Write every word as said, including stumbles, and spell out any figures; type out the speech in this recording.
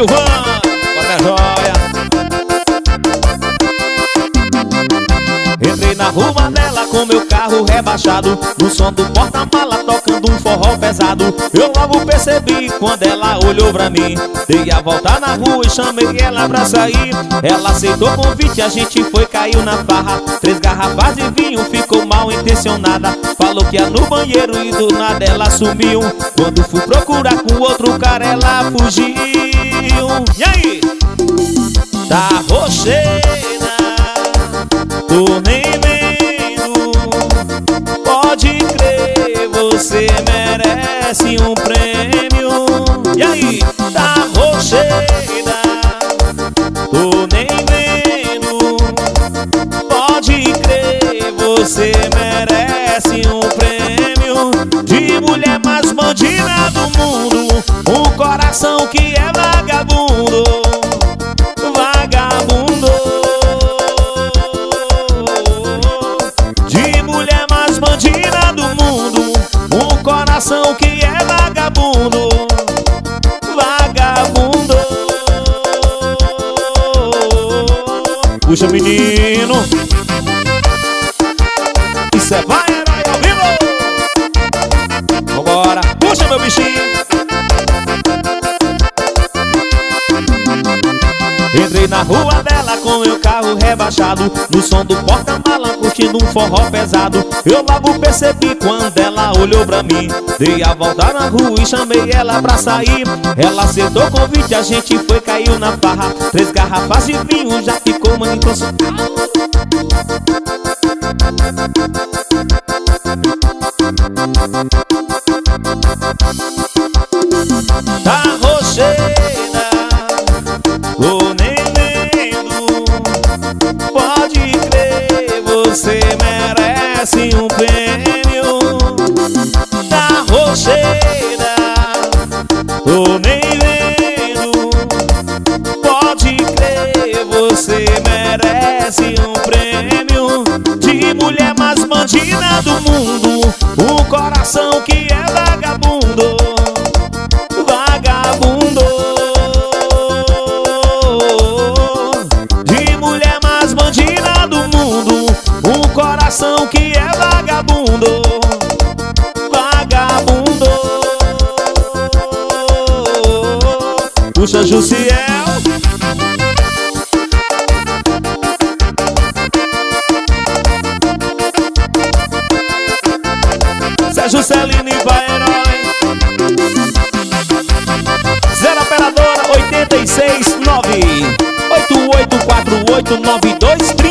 Gilvan, bora joia. Entrei na rua dela com meu carro rebaixado, no som do porta-mala tocando um forró pesado. Eu logo percebi quando ela olhou pra mim. Dei a volta na rua e chamei ela pra sair. Ela aceitou o convite, a gente foi, caiu na farra. Três garrafas de vinho, ficou mal intencionada. Falou que ia no banheiro e do nada ela sumiu. Quando fui procurar com outro cara ela fugiu. E aí? Tá rocheira, tô nem vendo. Pode crer, você merece um prêmio. E aí? Tá rocheira, tô nem vendo. Pode crer, você merece um prêmio. De mulher mais bandida do mundo, um coração que é vagabundo. Vagabundo. De mulher mais bandida do mundo, um coração que é vagabundo. Vagabundo. Puxa, menino. Isso é vai, herói ao vivo. Vambora, puxa meu bichinho. Entrei na rua dela com meu carro rebaixado, no som do porta-mala curtindo um forró pesado. Eu logo percebi quando ela olhou pra mim. Dei a volta na rua e chamei ela pra sair. Ela aceitou o convite, a gente foi, caiu na farra. Três garrafas de vinho, já ficou mano intencionado. Tá rocheira, tô nem vendo. Pode crer, você merece um prêmio. Tá rocheira, tô nem vendo. Pode crer, você merece um prêmio. De mulher mais bandida do mundo, um coração que é vagabundo. Vagabundo. De mulher mais bandida do mundo, um coração que é vagabundo. Vagabundo. Puxa, Jussiel. Sérgio Celino e vai, herói. Zero operadora oitenta e seis nove oito oito quatro oito nove dois.